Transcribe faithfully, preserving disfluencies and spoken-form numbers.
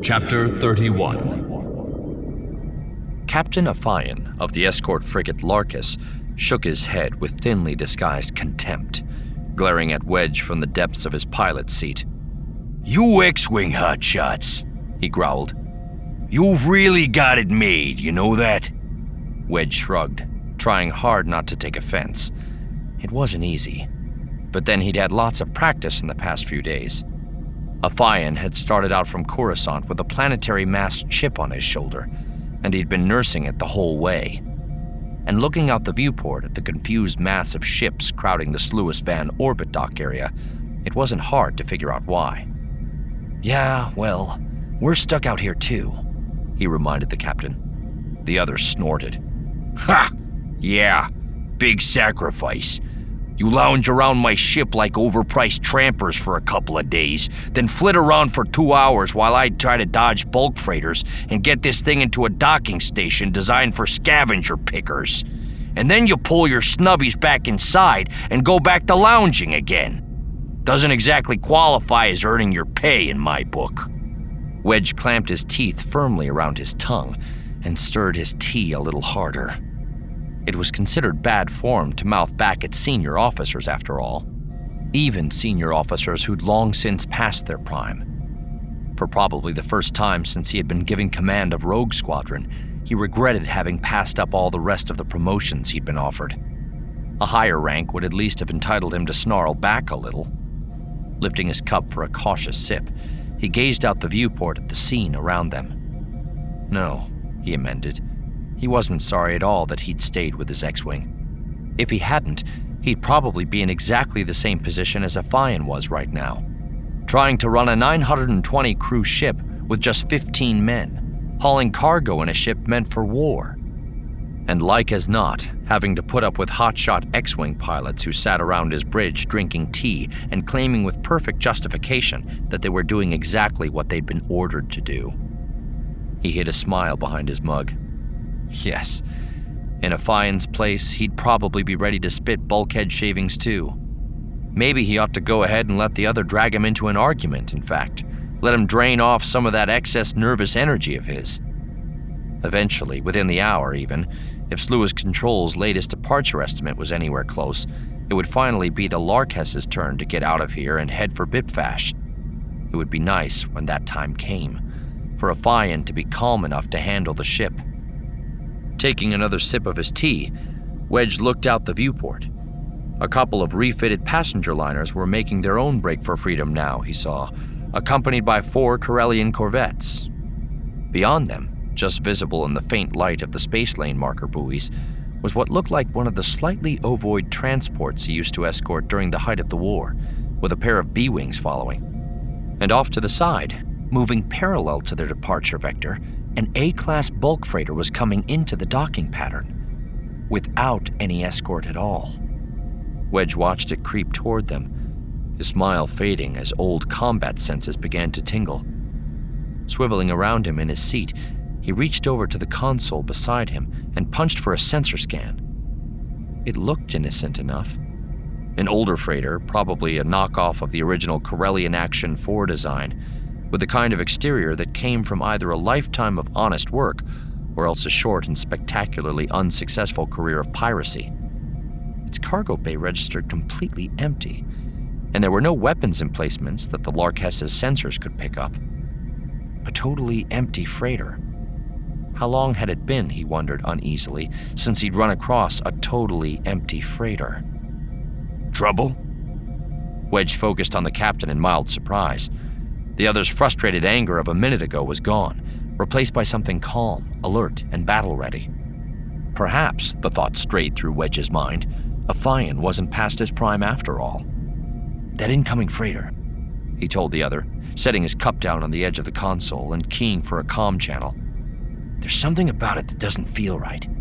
Chapter thirty-one. Captain Afion of the escort frigate Larkus shook his head with thinly disguised contempt, glaring at Wedge from the depths of his pilot's seat. "You X-Wing hotshots," he growled. "You've really got it made, you know that?" Wedge shrugged, trying hard not to take offense. It wasn't easy, but then he'd had lots of practice in the past few days. Afion had started out from Coruscant with a planetary mass chip on his shoulder, and he'd been nursing it the whole way. And looking out the viewport at the confused mass of ships crowding the Sluis Van orbit dock area, it wasn't hard to figure out why. "Yeah, well, we're stuck out here too," he reminded the captain. The other snorted. "Ha! Yeah, big sacrifice. You lounge around my ship like overpriced trampers for a couple of days, then flit around for two hours while I try to dodge bulk freighters and get this thing into a docking station designed for scavenger pickers. And then you pull your snubbies back inside and go back to lounging again. Doesn't exactly qualify as earning your pay in my book." Wedge clamped his teeth firmly around his tongue and stirred his tea a little harder. It was considered bad form to mouth back at senior officers, after all. Even senior officers who'd long since passed their prime. For probably the first time since he had been given command of Rogue Squadron, he regretted having passed up all the rest of the promotions he'd been offered. A higher rank would at least have entitled him to snarl back a little. Lifting his cup for a cautious sip, he gazed out the viewport at the scene around them. No, he amended. He wasn't sorry at all that he'd stayed with his X-Wing. If he hadn't, he'd probably be in exactly the same position as Afion was right now, trying to run a nine hundred twenty crew ship with just fifteen men, hauling cargo in a ship meant for war. And like as not, having to put up with hotshot X-Wing pilots who sat around his bridge drinking tea and claiming with perfect justification that they were doing exactly what they'd been ordered to do. He hid a smile behind his mug. Yes, in Afion's place, he'd probably be ready to spit bulkhead shavings too. Maybe he ought to go ahead and let the other drag him into an argument, in fact. Let him drain off some of that excess nervous energy of his. Eventually, within the hour even, if Sluis Control's latest departure estimate was anywhere close, it would finally be the Larkess's turn to get out of here and head for Bipfash. It would be nice, when that time came, for Afion to be calm enough to handle the ship. Taking another sip of his tea, Wedge looked out the viewport. A couple of refitted passenger liners were making their own break for freedom now, he saw, accompanied by four Corellian corvettes. Beyond them, just visible in the faint light of the space lane marker buoys, was what looked like one of the slightly ovoid transports he used to escort during the height of the war, with a pair of B-wings following. And off to the side, moving parallel to their departure vector, an A-class bulk freighter was coming into the docking pattern, without any escort at all. Wedge watched it creep toward them, his smile fading as old combat senses began to tingle. Swiveling around him in his seat, he reached over to the console beside him and punched for a sensor scan. It looked innocent enough. An older freighter, probably a knockoff of the original Corellian Action four design, with the kind of exterior that came from either a lifetime of honest work or else a short and spectacularly unsuccessful career of piracy. Its cargo bay registered completely empty, and there were no weapons emplacements that the Larkess's sensors could pick up. A totally empty freighter. How long had it been, he wondered uneasily, since he'd run across a totally empty freighter? "Trouble?" Wedge focused on the captain in mild surprise. The other's frustrated anger of a minute ago was gone, replaced by something calm, alert, and battle-ready. Perhaps, the thought strayed through Wedge's mind, Afion wasn't past his prime after all. "That incoming freighter," he told the other, setting his cup down on the edge of the console and keying for a comm channel. "There's something about it that doesn't feel right.